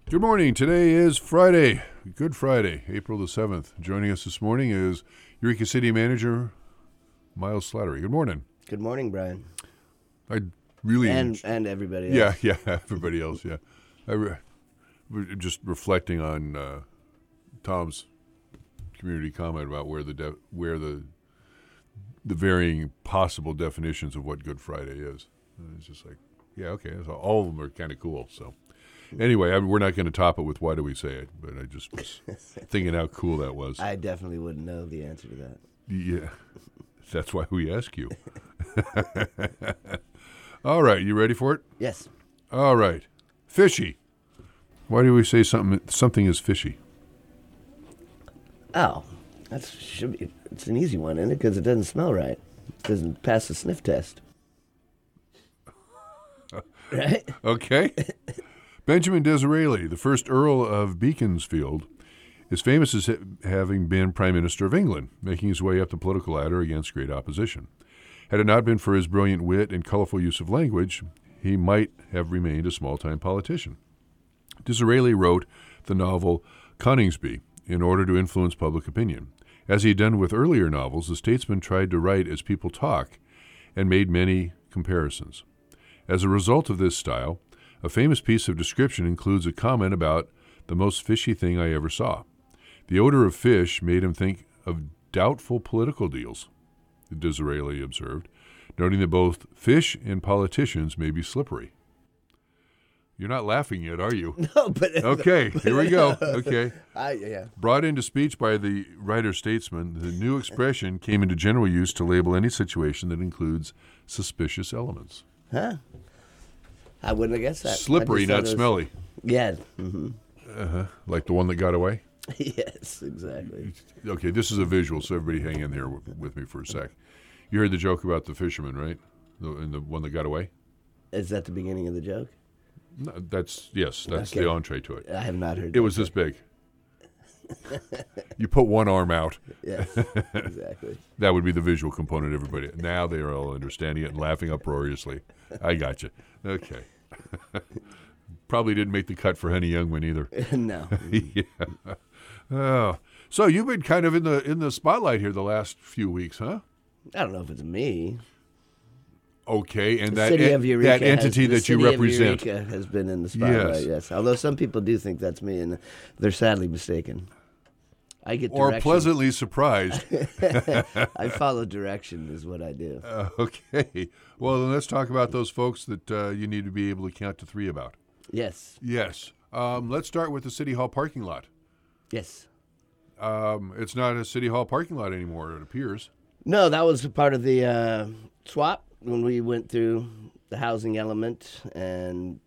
Good morning. Today is Friday, Good Friday, April the 7th. Joining us this morning is Eureka City Manager Miles Slattery. Good morning. Good morning, Brian. I really... And everybody else. Yeah, everybody else, yeah. Just reflecting on Tom's community comment about where the varying possible definitions of what Good Friday is. And it's just like, yeah, okay, so all of them are kind of cool, so... Anyway, we're not going to top it with why do we say it, but I just was thinking how cool that was. I definitely wouldn't know the answer to that. Yeah, that's why we ask you. All right, you ready for it? Yes. All right. Fishy. Why do we say something is fishy? Oh, it's an easy one, isn't it? Because it doesn't smell right. It doesn't pass the sniff test. Right? Okay. Benjamin Disraeli, the first Earl of Beaconsfield, is famous as having been Prime Minister of England, making his way up the political ladder against great opposition. Had it not been for his brilliant wit and colorful use of language, he might have remained a small-time politician. Disraeli wrote the novel Coningsby in order to influence public opinion. As he had done with earlier novels, the statesman tried to write as people talk and made many comparisons. As a result of this style, a famous piece of description includes a comment about the most fishy thing I ever saw. The odor of fish made him think of doubtful political deals, Disraeli observed, noting that both fish and politicians may be slippery. You're not laughing yet, are you? No, but... Okay, here we go. Okay. Yeah. Brought into speech by the writer-statesman, the new expression came into general use to label any situation that includes suspicious elements. Huh? I wouldn't have guessed that. Slippery, not smelly. Yeah. Mm-hmm. Like the one that got away? Yes, exactly. Okay, this is a visual, so everybody hang in there with me for a sec. You heard the joke about the fisherman, right? The one that got away? Is that the beginning of the joke? No, that's okay. The entree to it. I have not heard It that was this joke. big. You put one arm out. Yes, exactly. That would be the visual component, everybody. Now they are all understanding it and laughing uproariously. I got you. Okay. Probably didn't make the cut for Henny Youngman either. No. Yeah. Oh. So you've been kind of in the spotlight here the last few weeks, huh? I don't know if it's me. Okay, and The city of Eureka that entity that you represent. Eureka has been in the spotlight, yes. Although some people do think that's me, and they're sadly mistaken. I get direction. Or pleasantly surprised. I follow direction is what I do. Okay. Well, then let's talk about those folks that you need to be able to count to 3 about. Yes. Yes. Let's start with the City Hall parking lot. Yes. It's not a City Hall parking lot anymore, it appears. No, that was a part of the swap when we went through the housing element, and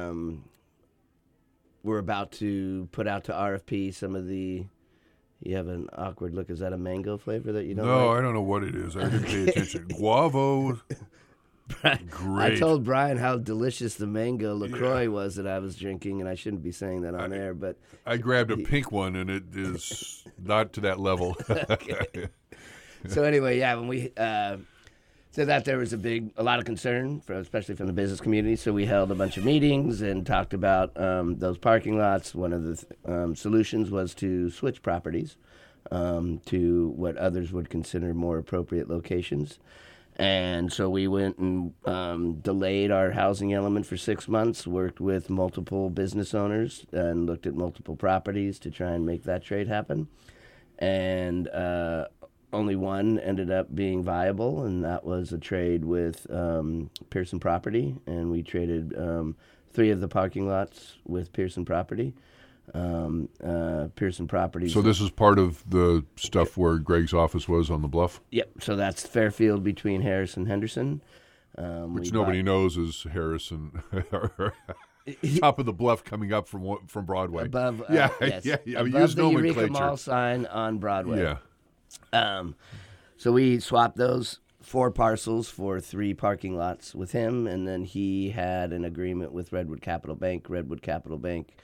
we're about to put out to RFP some of the... You have an awkward look. Is that a mango flavor that you don't like? No, I don't know what it is. I didn't pay attention. Guavo. Great. I told Brian how delicious the mango LaCroix was that I was drinking, and I shouldn't be saying that on air, but... I grabbed a pink one, and it is not to that level. Okay. So anyway, yeah, when we said that, there was a lot of concern, especially from the business community, so we held a bunch of meetings and talked about those parking lots. One of the solutions was to switch properties to what others would consider more appropriate locations. And so we went and delayed our housing element for 6 months, worked with multiple business owners, and looked at multiple properties to try and make that trade happen. And only one ended up being viable, and that was a trade with Pearson Property. And we traded 3 of the parking lots with Pearson Property. Pearson Properties. So this is part of the stuff where Greg's office was on the bluff? Yep. So that's Fairfield between Harris and Henderson. Which nobody knows is Harrison. Top of the bluff coming up from Broadway. Above, yes. yeah. I mean, Above use the nomenclature. Eureka Mall sign on Broadway. Yeah. So we swapped those 4 parcels for 3 parking lots with him, and then he had an agreement with Redwood Capital Bank. Redwood Capital Bank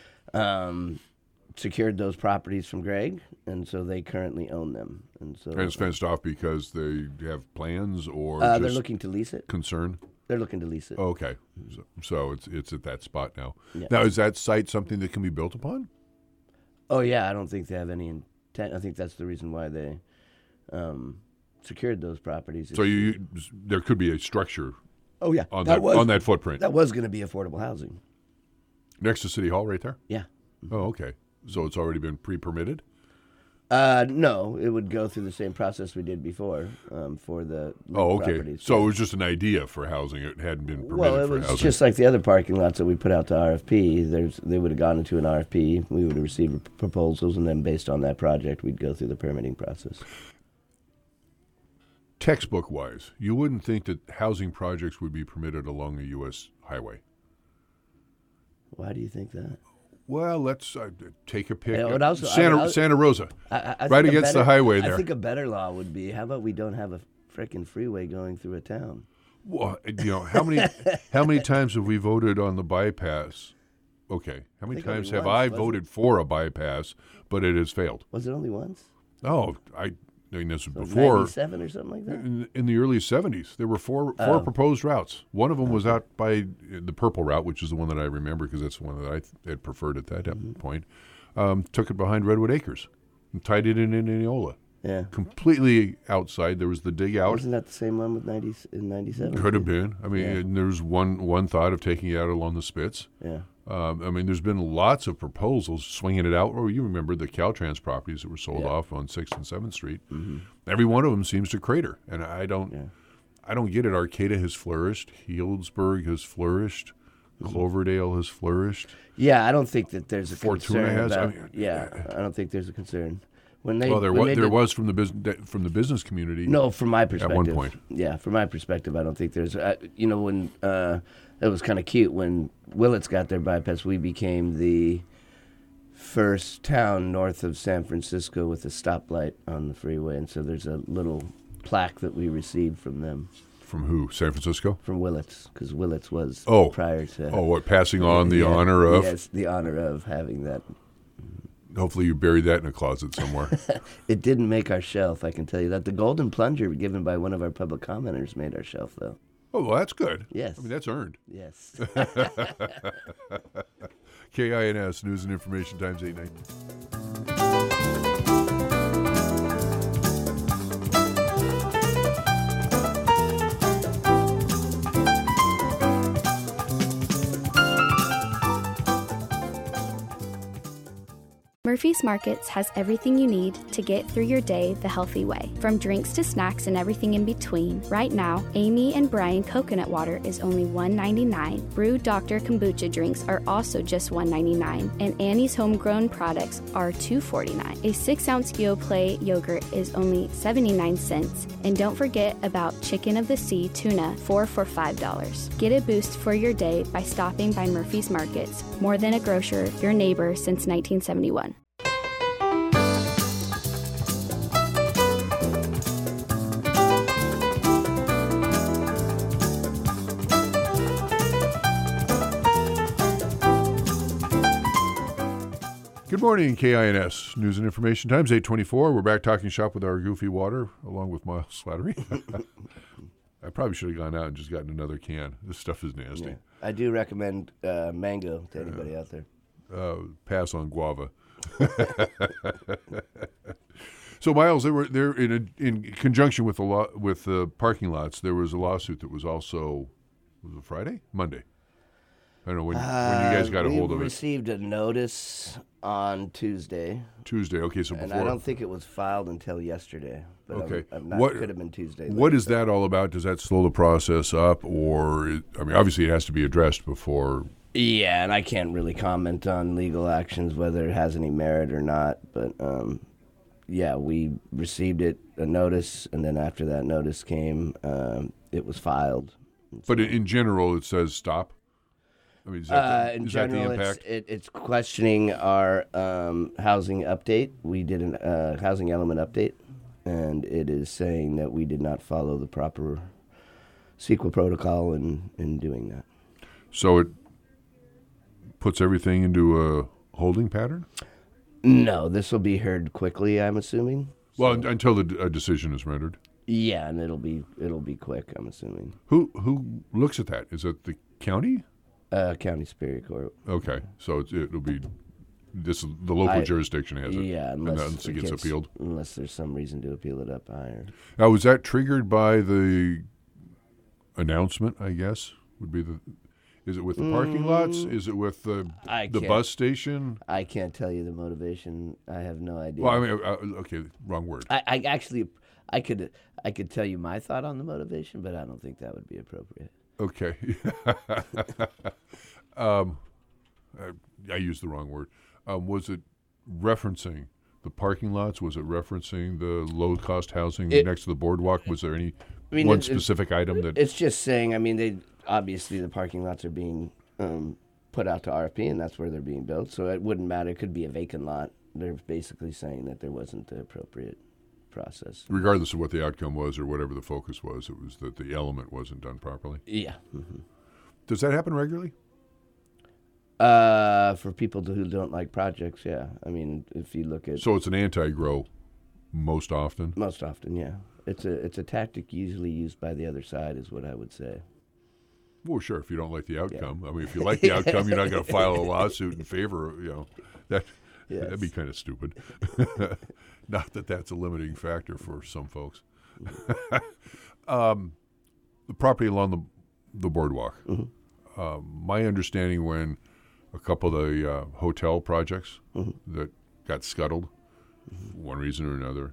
secured those properties from Greg, and so they currently own them. And so And it's fenced off because they have plans or they're just looking to lease it. concern? They're looking to lease it. Oh, okay. So it's at that spot now. Yeah. Now, is that site something that can be built upon? Oh, yeah, I don't think they have any intent. I think that's the reason why they secured those properties. So there could be a structure Oh, yeah. on that footprint. That was going to be affordable housing. Next to City Hall right there? Yeah. Oh, okay. So it's already been pre-permitted? No, it would go through the same process we did before for the properties. So it was just an idea for housing. It hadn't been permitted Well, it for was housing. just like the other parking lots that we put out to RFP. They would have gone into an RFP. We would have received proposals, and then based on that project, we'd go through the permitting process. Textbook-wise, you wouldn't think that housing projects would be permitted along a U.S. highway. Why do you think that? Well, let's take a pick. Yeah, Santa Rosa, I right think against the highway there. I think a better law would be, how about we don't have a frickin' freeway going through a town? Well, how many times have we voted on the bypass? Okay, how many times have I voted for a bypass, but it has failed? Was it only once? Oh, I mean, this was So before 97 or something like that? in the early 70s. There were four proposed routes. One of them was out by the Purple Route, which is the one that I remember because that's the one that I had preferred at that point. Took it behind Redwood Acres and tied it in Indianola. Yeah. Completely outside. There was the dig out. Wasn't that the same one with in 97? Could have been. I mean, Yeah. and there's one thought of taking it out along the Spitz. Yeah. I mean, there's been lots of proposals swinging it out. Or you remember the Caltrans properties that were sold Yeah. off on 6th and 7th Street. Mm-hmm. Every one of them seems to crater, and I don't get it. Arcata has flourished. Healdsburg has flourished. Cloverdale has flourished. Yeah, I don't think that there's a Fortuna concern has. about, I mean, I don't think there's a concern. There was from the business community. No, from my perspective. At one point. Yeah, from my perspective, I don't think there's. When it was kind of cute when Willits got their bypass, we became the first town north of San Francisco with a stoplight on the freeway, and so there's a little plaque that we received from them. From who? San Francisco? From Willits, because Willits was prior to. Oh, what? Passing on the honor of? Yes, the honor of having that. Hopefully you buried that in a closet somewhere. It didn't make our shelf, I can tell you that. The golden plunger given by one of our public commenters made our shelf, though. Oh, well, that's good. Yes. I mean, that's earned. Yes. KINS, News and Information Times 890. Murphy's Markets has everything you need to get through your day the healthy way. From drinks to snacks and everything in between, right now, Amy and Brian coconut water is only $1.99. Brew Dr. Kombucha drinks are also just $1.99. And Annie's homegrown products are $2.49. A 6-ounce Yoplait yogurt is only 79 cents. And don't forget about Chicken of the Sea tuna, 4 for $5. Get a boost for your day by stopping by Murphy's Markets. More than a grocer, your neighbor since 1971. Good morning, KINS, News and Information Times, 824. We're back talking shop with our Goofy Water, along with Miles Slattery. I probably should have gone out and just gotten another can. This stuff is nasty. Yeah. I do recommend mango to anybody out there. Pass on guava. So, Miles, there in conjunction with the parking lots, there was a lawsuit that was also, was it Friday? Monday? I don't know when you guys got a hold of it. We received a notice on Tuesday. Tuesday, okay, so before. And I don't think it was filed until yesterday. But okay. It could have been Tuesday. What is that all about? Does that slow the process up? Or, obviously it has to be addressed before. Yeah, and I can't really comment on legal actions, whether it has any merit or not. But, we received a notice, and then after that notice came, it was filed. But in general, it says stop? I mean, is that the impact? It's questioning our housing update. We did a housing element update, and it is saying that we did not follow the proper CEQA protocol in doing that. So it puts everything into a holding pattern? No, this will be heard quickly, I'm assuming. Well, until a decision is rendered. Yeah, and it'll be quick, I'm assuming. Who looks at that? Is it the county? County Superior Court. Okay, so it'll be the local jurisdiction has it. Yeah, unless it gets appealed. Unless there's some reason to appeal it up higher. Now, was that triggered by the announcement? I guess would be the. Is it with the parking lots? Is it with the bus station? I can't tell you the motivation. I have no idea. Well, I mean, okay, wrong word. I actually, I could tell you my thought on the motivation, but I don't think that would be appropriate. Okay. I used the wrong word. Was it referencing the parking lots? Was it referencing the low-cost housing next to the boardwalk? Was there any specific item that... It's just saying, I mean, obviously the parking lots are being put out to RFP, and that's where they're being built, so it wouldn't matter. It could be a vacant lot. They're basically saying that there wasn't the appropriate process. Regardless of what the outcome was or whatever the focus was, it was that the element wasn't done properly? Yeah. Mm-hmm. Does that happen regularly? For people who don't like projects, yeah. I mean, if you look at... So it's an anti-grow most often? Most often, yeah. It's a tactic usually used by the other side is what I would say. Well, sure, if you don't like the outcome. Yeah. I mean, if you like the outcome, you're not going to file a lawsuit in favor of, that'd be kind of stupid. Not that that's a limiting factor for some folks. The property along the boardwalk. Mm-hmm. My understanding when a couple of the hotel projects that got scuttled for one reason or another,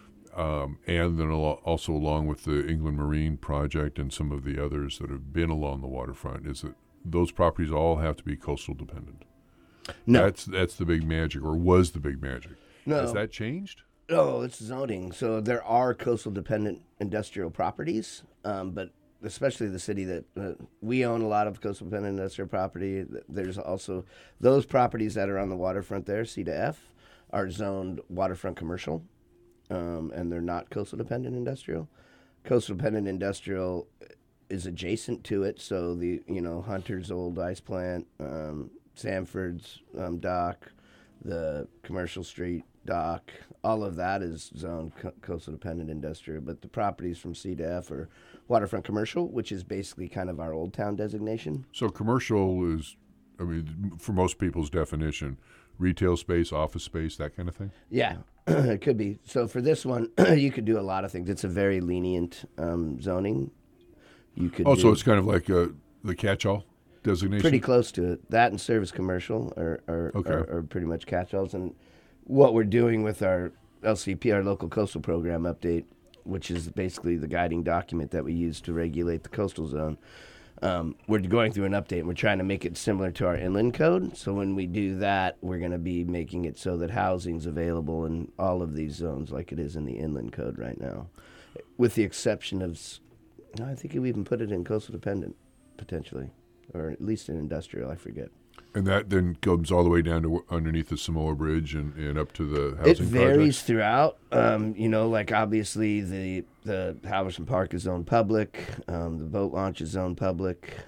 and then also along with the England Marine project and some of the others that have been along the waterfront, is that those properties all have to be coastal dependent. No. That's the big magic, or was the big magic. No. Has that changed? No, it's zoning. So there are coastal dependent industrial properties, but especially the city that we own a lot of coastal dependent industrial property. There's also those properties that are on the waterfront there, C to F, are zoned waterfront commercial, and they're not coastal dependent industrial. Coastal dependent industrial is adjacent to it, so the Hunter's old ice plant, Sanford's dock, the Commercial Street dock, all of that is zoned coastal dependent industrial, but the properties from C to F are waterfront commercial, which is basically kind of our old town designation. So commercial is, I mean, for most people's definition, retail space, office space, that kind of thing? Yeah, it could be. So for this one, you could do a lot of things. It's a very lenient zoning. You could so it's kind of like the catch-all designation? Pretty close to it. That and service commercial are pretty much catch-alls. And what we're doing with our LCP, our local coastal program update, which is basically the guiding document that we use to regulate the coastal zone, we're going through an update, and we're trying to make it similar to our inland code. So when we do that, we're going to be making it so that housing's available in all of these zones like it is in the inland code right now, with the exception of, I think we even put it in coastal dependent, potentially, or at least in industrial, I forget. And that then comes all the way down to underneath the Samoa Bridge and up to the housing It varies projects? throughout. Like obviously the Halverson Park is zoned public. The boat launch is zoned public.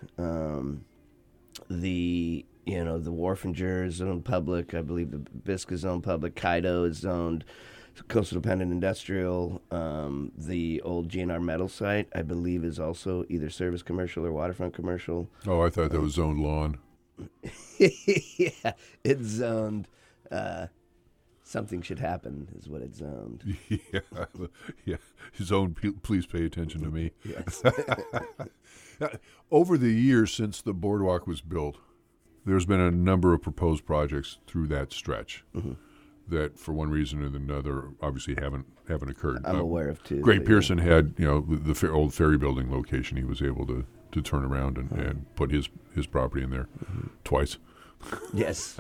The Wharfinger is zoned public. I believe the Bisque is zoned public. Kaido is zoned coastal dependent industrial. The old GNR metal site, I believe, is also either service commercial or waterfront commercial. Oh, I thought that was zoned lawn. Yeah, it's zoned. Something should happen is what it's zoned. Yeah. Zoned. Please pay attention to me. Yes. Over the years since the boardwalk was built, there's been a number of proposed projects through that stretch that, for one reason or another, obviously haven't occurred. I'm aware of two. Greg Pearson had, the old ferry building location. He was able to turn around and put his property in there twice. Yes.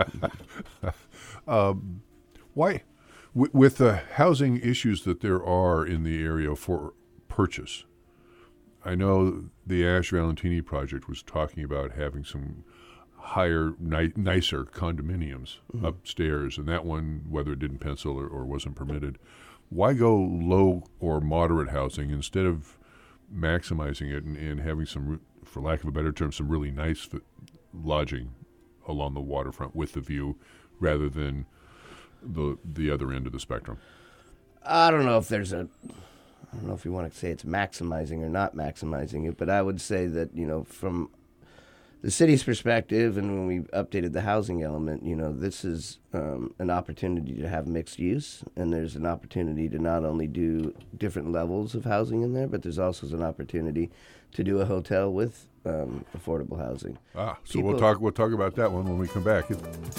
Why, with the housing issues that there are in the area for purchase, I know the Ash Valentini project was talking about having some higher, nicer condominiums upstairs, and that one, whether it didn't pencil or wasn't permitted, why go low or moderate housing instead of maximizing it and having some, for lack of a better term, some really nice lodging along the waterfront with the view, rather than the other end of the spectrum? I don't know if there's I don't know if you want to say it's maximizing or not maximizing it, but I would say that, from the city's perspective, and when we updated the housing element, this is an opportunity to have mixed use, and there's an opportunity to not only do different levels of housing in there, but there's also an opportunity to do a hotel with affordable housing. So we'll talk about that one when we come back.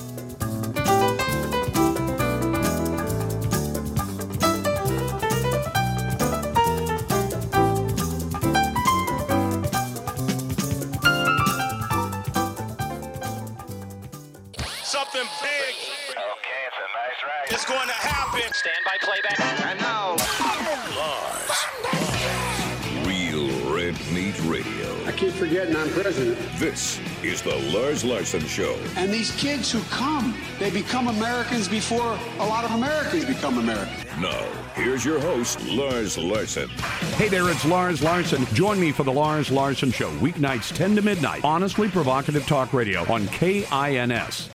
Something big. Okay, it's a nice ride. It's going to happen. Stand by playback. And now, Real Red Meat Radio. I keep forgetting I'm president. This is the Lars Larson Show. And these kids who come, they become Americans before a lot of Americans become Americans. Now, here's your host, Lars Larson. Hey there, it's Lars Larson. Join me for the Lars Larson Show, weeknights 10 to midnight. Honestly provocative talk radio on KINS.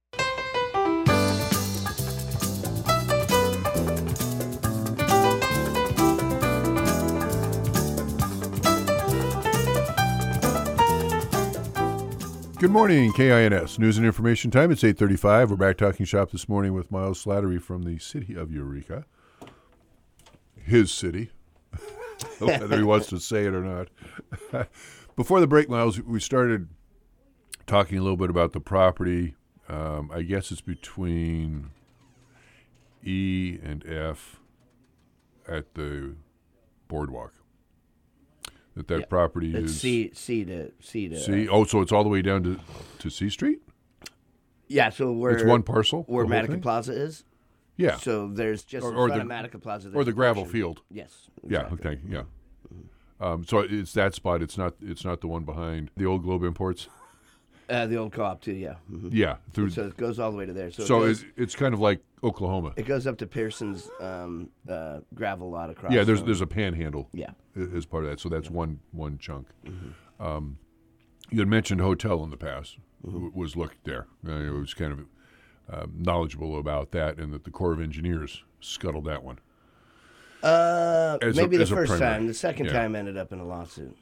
Good morning, KINS. News and information time. It's 8:35. We're back talking shop this morning with Miles Slattery from the city of Eureka. His city, whether he wants to say it or not. Before the break, Miles, we started talking a little bit about the property. I guess it's between E and F at the boardwalk. That property it's is C to C. Oh, so it's all the way down to C Street? Yeah, so where It's one parcel? where the whole Matica thing? Plaza is. Yeah. So there's just in Or front the- of Matica Plaza. Or there's the a gravel portion. field. Yes. Yeah, exactly. okay, yeah. So it's that spot. It's not the one behind the old Globe Imports? The old co-op too. Yeah. Yeah. Through, So it goes all the way to there. So, so it, goes, it's kind of like Oklahoma. it goes up to Pearson's gravel lot across. Yeah, from- there's a panhandle Yeah. as part of that. So that's one chunk. You had mentioned hotel in the past. Was looked there. It was kind of knowledgeable about that, and that the Corps of Engineers scuttled that one. Maybe the as a first primary. time. The second Yeah. time ended up in a lawsuit.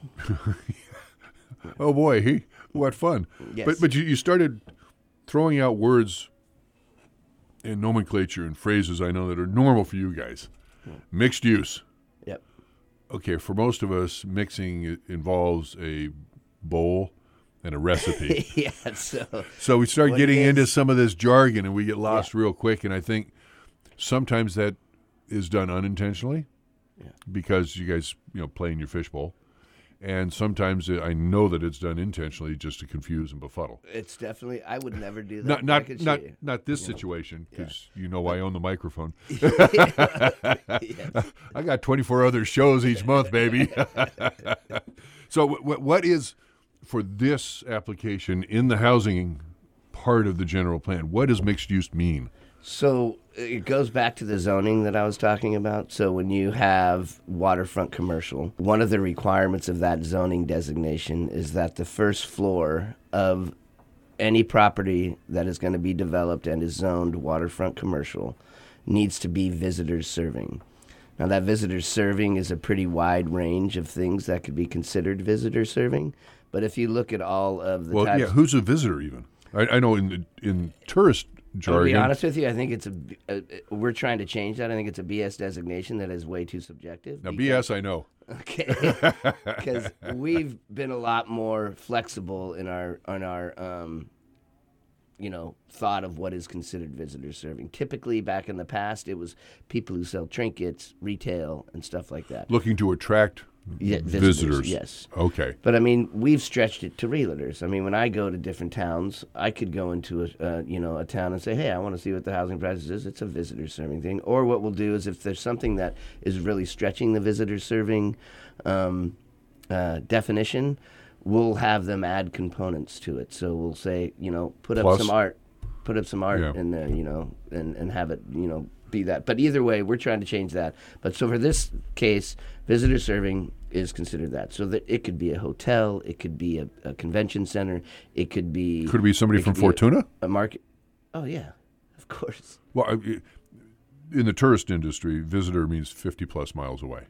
Oh boy, what fun! Yes. But you started throwing out words and nomenclature and phrases I know that are normal for you guys. Mixed use. Yep. Okay, for most of us, mixing involves a bowl and a recipe. Yeah. So So we start What getting it into is- some of this jargon, and we get lost real quick. And I think sometimes that is done unintentionally because you guys, play in your fishbowl. And sometimes I know that it's done intentionally just to confuse and befuddle. it's definitely. I would never do that. Not I could not show you. not this situation, because I own the microphone. Yes. I got 24 other shows each month, baby. So what is, for this application in the housing part of the general plan, what does mixed use mean? So it goes back to the zoning that I was talking about. So when you have waterfront commercial, one of the requirements of that zoning designation is that the first floor of any property that is going to be developed and is zoned waterfront commercial needs to be visitors serving. Now, that visitors serving is a pretty wide range of things that could be considered visitor serving. But if you look at all of the types, Who's a visitor even? I know in tourist to jargon. be honest with you, I think it's we're trying to change that. I think it's a BS designation that is way too subjective. Now, because- BS, I know. Okay, because we've been a lot more flexible in our thought of what is considered visitor serving. Typically, back in the past, it was people who sell trinkets, retail, and stuff like that. Looking to attract visitors. Yes. Okay. But I mean, we've stretched it to realtors. I mean, when I go to different towns, I could go into a town and say, "Hey, I want to see what the housing prices is." It's a visitor serving thing. Or what we'll do is, if there's something that is really stretching the visitor serving definition, we'll have them add components to it. So we'll say, put up Plus? some art Yeah. in there, and have it, be that. But either way, we're trying to change that. But so for this case, visitor serving is considered that. So that it could be a hotel, it could be a convention center, it could be... Could it be somebody from be Fortuna? A market. Oh, yeah, of course. Well, in the tourist industry, visitor means 50 plus miles away.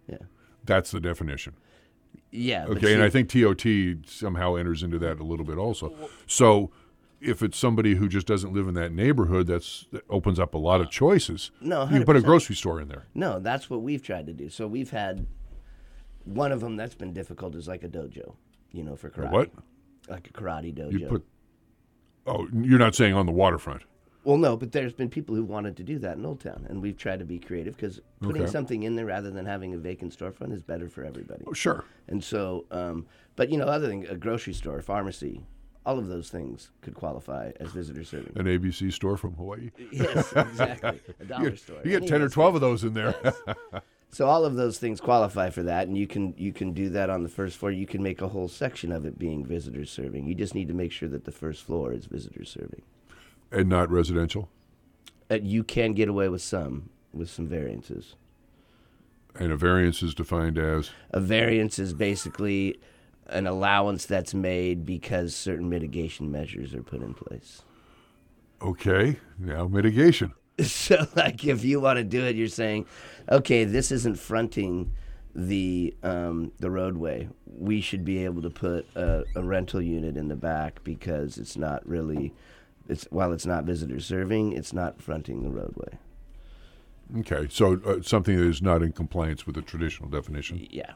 Yeah. That's the definition. Yeah. Okay, and I think TOT somehow enters into that a little bit also. So if it's somebody who just doesn't live in that neighborhood, that opens up a lot of choices. No, 100%. You can put a grocery store in there. No, that's what we've tried to do. So we've had one of them that's been difficult is like a dojo, for karate. What? Like a karate dojo. You're not saying on the waterfront. Well, no, but there's been people who wanted to do that in Old Town, and we've tried to be creative because putting something in there rather than having a vacant storefront is better for everybody. Oh, sure. And so, but other than a grocery store, pharmacy, all of those things could qualify as visitor serving. An ABC store from Hawaii. Yes, exactly. A dollar store. You get 10 or 12 of those in there. Yes. So all of those things qualify for that, and you can do that on the first floor. You can make a whole section of it being visitors serving. You just need to make sure that the first floor is visitors serving. And not residential? You can get away with some variances. And a variance is defined as? A variance is basically an allowance that's made because certain mitigation measures are put in place. Okay, now mitigation. So, like, if you want to do it, you're saying, okay, this isn't fronting the roadway. We should be able to put a rental unit in the back because it's not really, while it's not visitor serving, it's not fronting the roadway. Okay, so something that is not in compliance with the traditional definition. Yeah.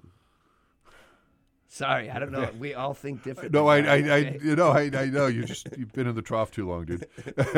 Sorry, I don't know. We all think differently. No, I know. You've been in the trough too long, dude.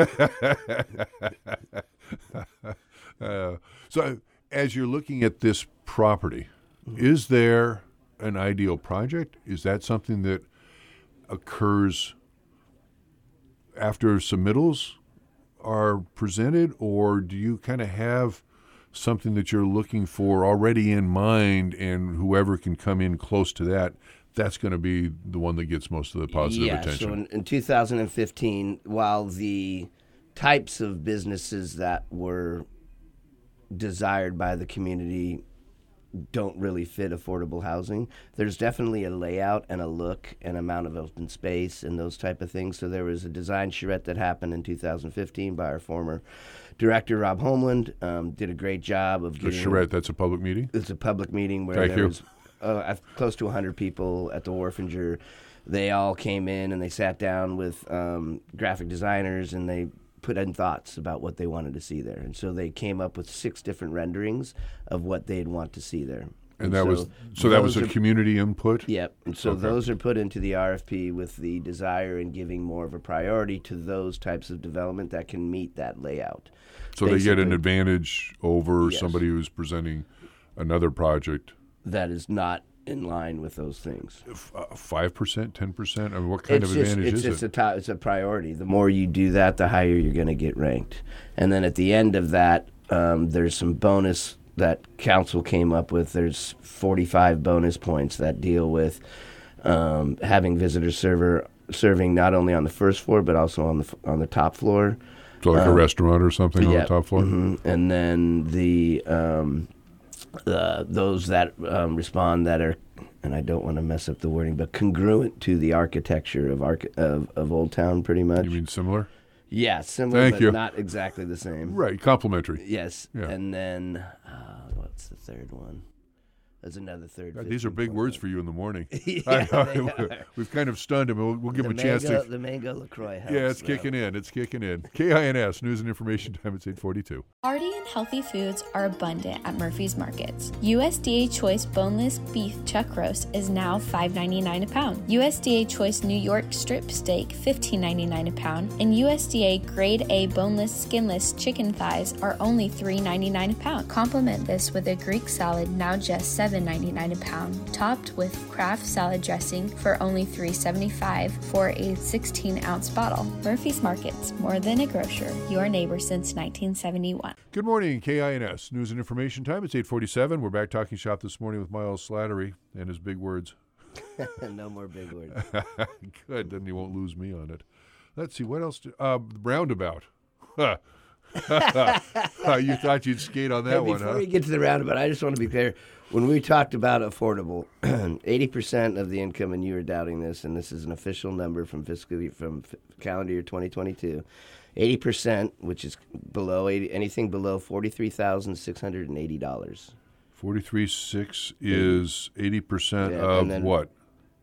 So, as you're looking at this property, is there an ideal project? Is that something that occurs after submittals are presented, or do you kind of have something that you're looking for already in mind, and whoever can come in close to that, that's going to be the one that gets most of the positive attention? So in 2015, while the types of businesses that were desired by the community don't really fit affordable housing, there's definitely a layout and a look and amount of open space and those type of things. So there was a design charrette that happened in 2015 by our former director, Rob Homeland. Did a great job of getting... The charrette, that's a public meeting? It's a public meeting where there was close to 100 people at the Wharfinger. They all came in and they sat down with graphic designers and they put in thoughts about what they wanted to see there. And so they came up with 6 different renderings of what they'd want to see there. And that was a community input? Yep. And so those are put into the RFP with the desire in giving more of a priority to those types of development that can meet that layout. So they get an advantage over somebody who's presenting another project that is not in line with those things. 5%, 10%? I mean, what kind of advantage is it? It's a priority. The more you do that, the higher you're going to get ranked. And then at the end of that, there's some bonus that council came up with. There's 45 bonus points that deal with having visitor serving not only on the first floor but also on the top floor. So like a restaurant or something on the top floor? Mm-hmm. And then those that respond that are, and I don't want to mess up the wording, but congruent to the architecture of Old Town, pretty much. You mean similar? Yeah, similar, but not exactly the same. Right, complementary. Yes, yeah. And then what's the third one? There's another third. God, these are big words for you in the morning. Yeah, We've kind of stunned him. We'll give him a chance to. The mango LaCroix helps. Yeah, it's kicking in. It's kicking in. KINS, News and Information Time. It's 8:42. Hearty and healthy foods are abundant at Murphy's Markets. USDA Choice Boneless Beef Chuck Roast is now $5.99 a pound. USDA Choice New York Strip Steak $15.99 a pound. And USDA Grade A Boneless Skinless Chicken Thighs are only $3.99 a pound. Complement this with a Greek salad, now just $7.99 a pound, topped with Kraft salad dressing for only $3.75 for a 16-ounce bottle. Murphy's Markets, more than a grocer, your neighbor since 1971. Good morning, KINS, News and Information Time. It's 8:47. We're back talking shop this morning with Miles Slattery and his big words. No more big words. Good, then you won't lose me on it. Let's see, what else? Roundabout. You thought you'd skate on that one, huh? Before we get to the roundabout, I just want to be clear. When we talked about affordable, 80% of the income, and you were doubting this, and this is an official number from calendar year 2022, 80%, which is anything below $43,680. 43.6 is 80% Yeah, of and then- what?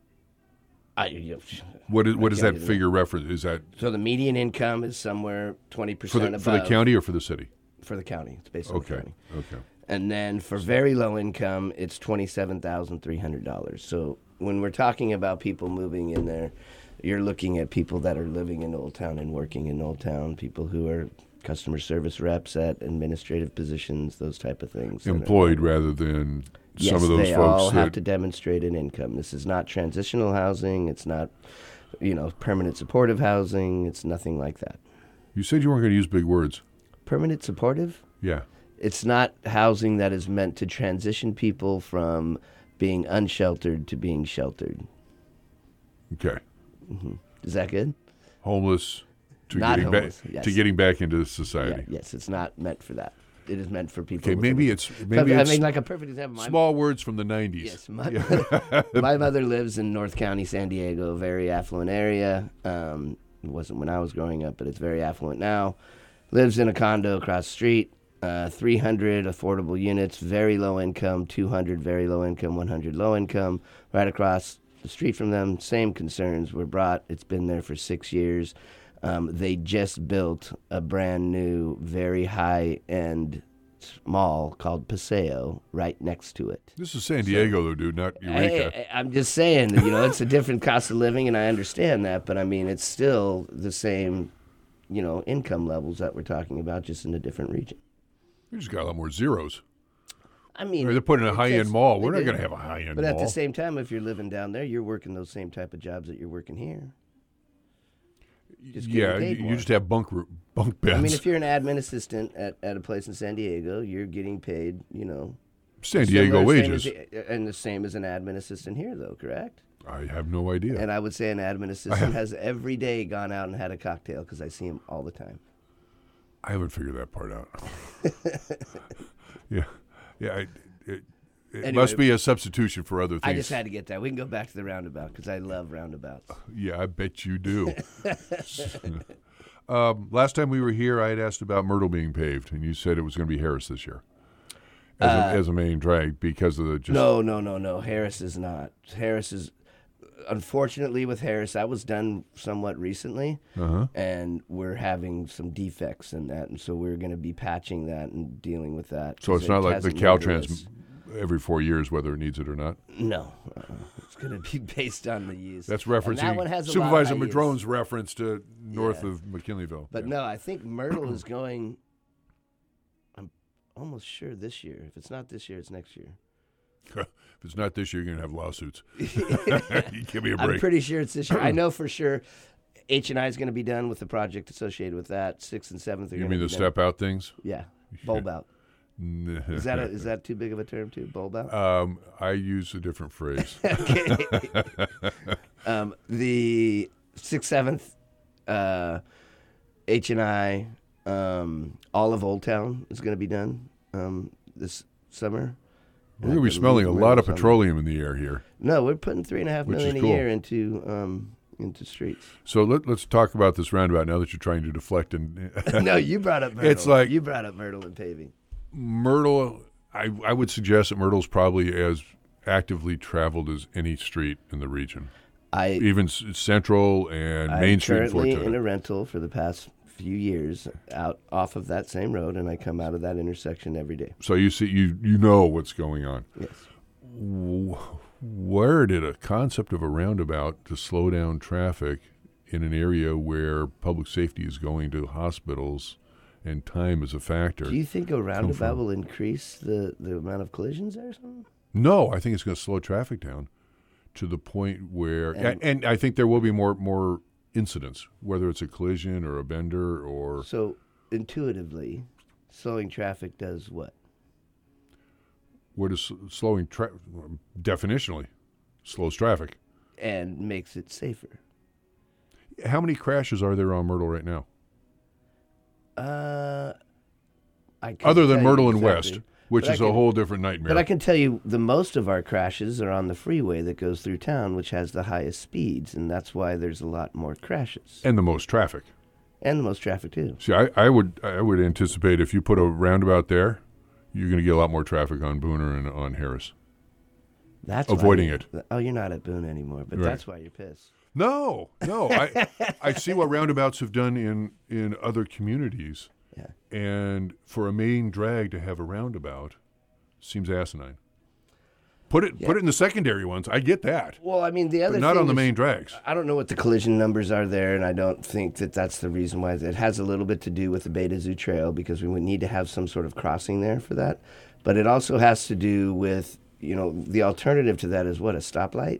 What is that figure reference? Is that So the median income is somewhere 20% above. for the county or for the city? For the county. It's based on the county. Okay. And then for very low income, it's $27,300. So when we're talking about people moving in there, you're looking at people that are living in Old Town and working in Old Town, people who are customer service reps at administrative positions, those type of things. Employed rather than Yes, some of those they folks all have that to demonstrate an income. This is not transitional housing. It's not, permanent supportive housing. It's nothing like that. You said you weren't going to use big words. Permanent supportive? Yeah. It's not housing that is meant to transition people from being unsheltered to being sheltered. Okay. Is that good? Homeless to Not getting homeless, back yes. to getting back into society. Yeah, yes, it's not meant for that. It is meant for people. Okay, with maybe a- it's like a perfect example. small words from the 90s. Yes, my mother lives in North County, San Diego, a very affluent area. It wasn't when I was growing up, but it's very affluent now. Lives in a condo across the street. 300 affordable units, very low income, 200 very low income, 100 low income. Right across the street from them, same concerns were brought. It's been there for 6 years. They just built a brand new, very high-end mall called Paseo right next to it. This is San Diego, though, dude, not Eureka. I'm just saying, it's a different cost of living, and I understand that, but I mean, it's still the same, income levels that we're talking about, just in a different region. We just got a lot more zeros. I mean, They're putting a high-end mall. We're they not do. going to have a high-end But mall. at the same time, if you're living down there, you're working those same type of jobs that you're working here. Just getting Yeah, paid you more. just have bunk beds. I mean, if you're an admin assistant at a place in San Diego, you're getting paid, San Diego similar, same wages. and the same as an admin assistant here, though, correct? I have no idea. And I would say an admin assistant has every day gone out and had a cocktail because I see him all the time. I haven't figured that part out. Yeah. It Anyway, must be a substitution for other things. I just had to get that. We can go back to the roundabout because I love roundabouts. Yeah, I bet you do. Last time we were here, I had asked about Myrtle being paved, and you said it was going to be Harris this year as a main drag because of the just. No. Harris is not. Harris is, unfortunately, with Harris, that was done somewhat recently, and we're having some defects in that, and so we're going to be patching that and dealing with that. So it's 'cause not it like the hasn't been to Caltrans us. every 4 years, whether it needs it or not. No, it's going to be based on the use. That's And that one referencing has a Supervisor lot of use. Madrone's reference to north Yeah. of McKinleyville. But Yeah. no, I think Myrtle is going. I'm almost sure this year. If it's not this year, it's next year. If it's not this year, you're going to have lawsuits. Give me a break. I'm pretty sure it's this year. I know for sure. H&I is going to be done with the project associated with that. 6th and 7th are You going mean to the be done. step out things? Yeah, bulb out. Is that too big of a term too? Bulb out. I use a different phrase. The 6th, 7th, H&I, all of Old Town is going to be done this summer. We're going to be smelling a lot of petroleum in the air here. No, we're putting $3.5 Which is million cool. a year into streets. So let's talk about this roundabout now that you're trying to deflect. And No, you brought up Myrtle. It's like- you brought up Myrtle and paving. Myrtle, I would suggest that Myrtle's probably as actively traveled as any street in the region. Even Central and Main Street. I'm currently and in a rental for the past few years out off of that same road, and I come out of that intersection every day. So you see, you know what's going on. Yes. Where did a concept of a roundabout to slow down traffic in an area where public safety is going to hospitals and time is a factor? Do you think a roundabout will increase the amount of collisions there or something? No, I think it's going to slow traffic down to the point where, and I think there will be more incidents, whether it's a collision or a bender or. So intuitively, slowing traffic does what? What is slowing traffic? Definitionally, slows traffic. And makes it safer. How many crashes are there on Myrtle right now? I couldn't Other than tell you Myrtle and exactly. West, which But I is a can- whole different nightmare. But I can tell you the most of our crashes are on the freeway that goes through town, which has the highest speeds, and that's why there's a lot more crashes. And the most traffic. And the most traffic, too. See, I would anticipate if you put a roundabout there, you're going to get a lot more traffic on Booner and on Harris. That's avoiding it. Oh, you're not at Boone anymore, but Right. that's why you're pissed. No. I see what roundabouts have done in other communities. Yeah. And for a main drag to have a roundabout seems asinine. Put it in the secondary ones. I get that. Well, I mean, the other But not thing on the is, main drags. I don't know what the collision numbers are there, and I don't think that that's the reason why. It has a little bit to do with the Beta Zoo Trail because we would need to have some sort of crossing there for that. But it also has to do with, the alternative to that is what, a stoplight?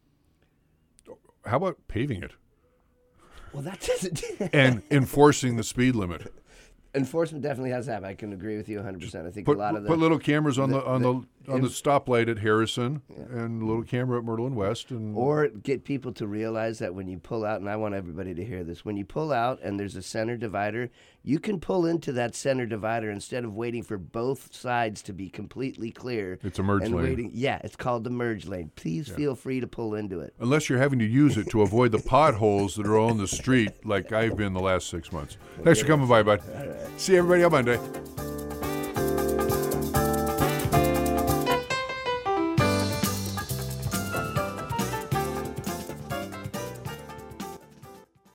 How about paving it Well, that doesn't. and enforcing the speed limit? Enforcement definitely has to happen. I can agree with you 100%. I think Put a lot of put little cameras on the stoplight at Harrison and a little camera at Myrtle and West, and or get people to realize that when you pull out, and I want everybody to hear this, when you pull out and there's a center divider, you can pull into that center divider instead of waiting for both sides to be completely clear. It's a merge and lane. Waiting. Yeah, it's called the merge lane. Please feel free to pull into it. unless you're having to use it to avoid the potholes that are on the street, like I've been the last 6 months. Thanks for coming by, bud. See everybody on Monday.